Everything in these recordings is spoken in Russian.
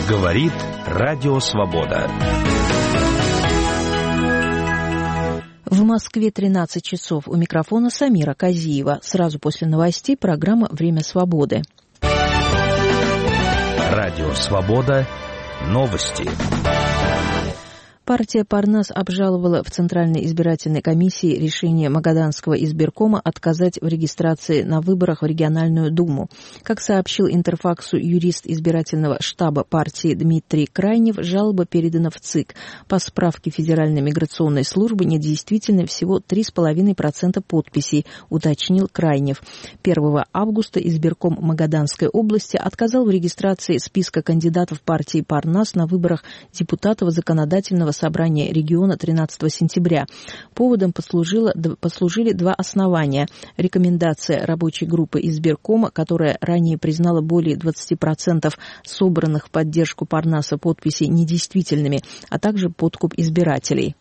Говорит Радио Свобода. В Москве 13 часов. У микрофона Самира Казиева. Сразу после новостей программа «Время свободы». Радио Свобода. Новости. Партия Парнас обжаловала в Центральной избирательной комиссии решение Магаданского избиркома отказать в регистрации на выборах в региональную думу. Как сообщил Интерфаксу юрист избирательного штаба партии Дмитрий Крайнев, жалоба передана в ЦИК. По справке Федеральной миграционной службы недействительны всего 3,5% подписей, уточнил Крайнев. 1 августа избирком Магаданской области отказал в регистрации списка кандидатов партии Парнас на выборах депутатов законодательного собрания региона 13 сентября. Поводом послужили два основания. Рекомендация рабочей группы избиркома, которая ранее признала более 20% собранных в поддержку Парнаса подписей недействительными, а также подкуп избирателей.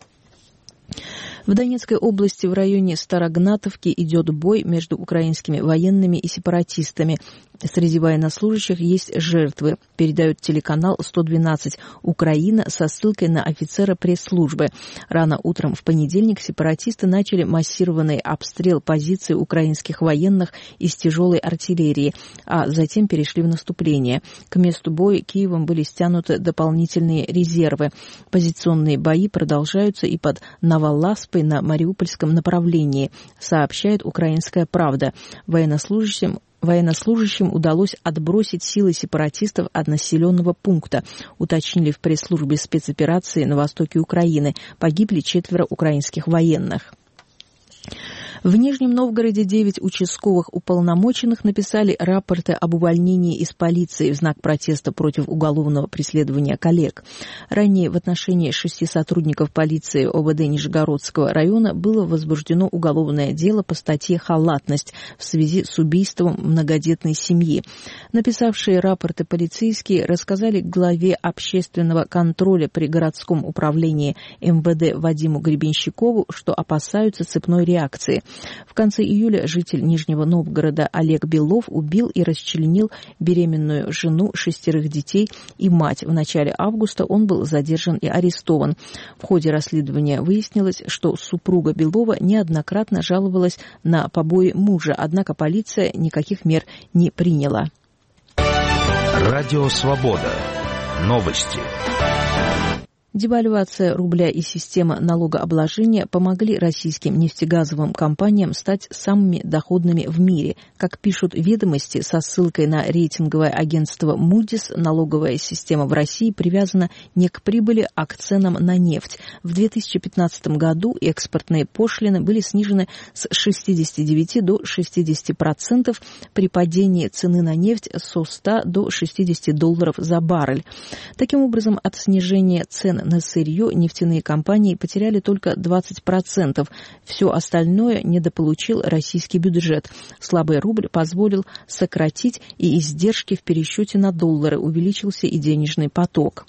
В Донецкой области в районе Старогнатовки идет бой между украинскими военными и сепаратистами. Среди военнослужащих есть жертвы, передает телеканал 112 «Украина» со ссылкой на офицера пресс-службы. Рано утром в понедельник сепаратисты начали массированный обстрел позиций украинских военных из тяжелой артиллерии, а затем перешли в наступление. К месту боя Киевом были стянуты дополнительные резервы. Позиционные бои продолжаются и под Новоласпой на Мариупольском направлении, сообщает «Украинская правда». Военнослужащим удалось отбросить силы сепаратистов от населенного пункта, уточнили в пресс-службе спецоперации на востоке Украины. Погибли 4 украинских военных. В Нижнем Новгороде 9 участковых уполномоченных написали рапорты об увольнении из полиции в знак протеста против уголовного преследования коллег. Ранее в отношении 6 сотрудников полиции ОВД Нижегородского района было возбуждено уголовное дело по статье «Халатность» в связи с убийством многодетной семьи. Написавшие рапорты полицейские рассказали главе общественного контроля при городском управлении МВД Вадиму Гребенщикову, что опасаются цепной реакции. В конце июля житель Нижнего Новгорода Олег Белов убил и расчленил беременную жену, 6 детей и мать. В начале августа он был задержан и арестован. В ходе расследования выяснилось, что супруга Белова неоднократно жаловалась на побои мужа, однако полиция никаких мер не приняла. Радио Свобода. Новости. Девальвация рубля и система налогообложения помогли российским нефтегазовым компаниям стать самыми доходными в мире. Как пишут «Ведомости» со ссылкой на рейтинговое агентство Moody's, налоговая система в России привязана не к прибыли, а к ценам на нефть. В 2015 году экспортные пошлины были снижены с 69 до 60% при падении цены на нефть со 100 до $60 за баррель. Таким образом, от снижения цен на сырье нефтяные компании потеряли только 20%. Все остальное недополучил российский бюджет. Слабый рубль позволил сократить и издержки в пересчете на доллары, увеличился и денежный поток.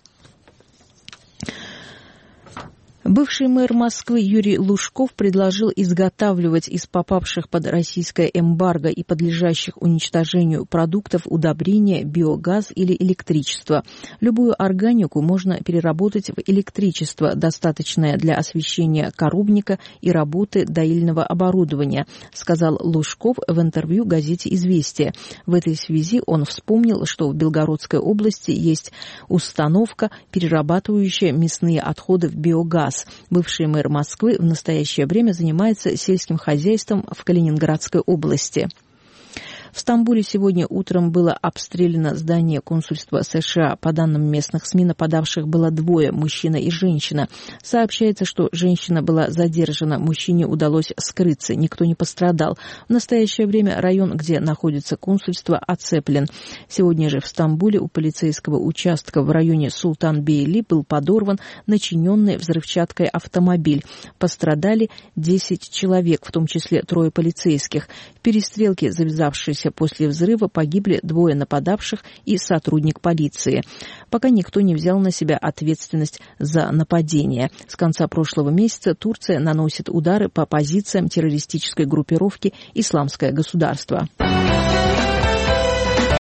Бывший мэр Москвы Юрий Лужков предложил изготавливать из попавших под российское эмбарго и подлежащих уничтожению продуктов удобрения, биогаз или электричество. Любую органику можно переработать в электричество, достаточное для освещения коровника и работы доильного оборудования, сказал Лужков в интервью газете «Известия». В этой связи он вспомнил, что в Белгородской области есть установка, перерабатывающая мясные отходы в биогаз. Бывший мэр Москвы в настоящее время занимается сельским хозяйством в Калининградской области. В Стамбуле сегодня утром было обстреляно здание консульства США. По данным местных СМИ, нападавших было 2, мужчина и женщина. Сообщается, что женщина была задержана, мужчине удалось скрыться, никто не пострадал. В настоящее время район, где находится консульство, оцеплен. Сегодня же в Стамбуле у полицейского участка в районе Султан-Бейли был подорван начиненный взрывчаткой автомобиль. Пострадали 10 человек, в том числе 3 полицейских. В перестрелке, завязавшейся после взрыва, погибли 2 нападавших и сотрудник полиции. Пока никто не взял на себя ответственность за нападение. С конца прошлого месяца Турция наносит удары по позициям террористической группировки «Исламское государство».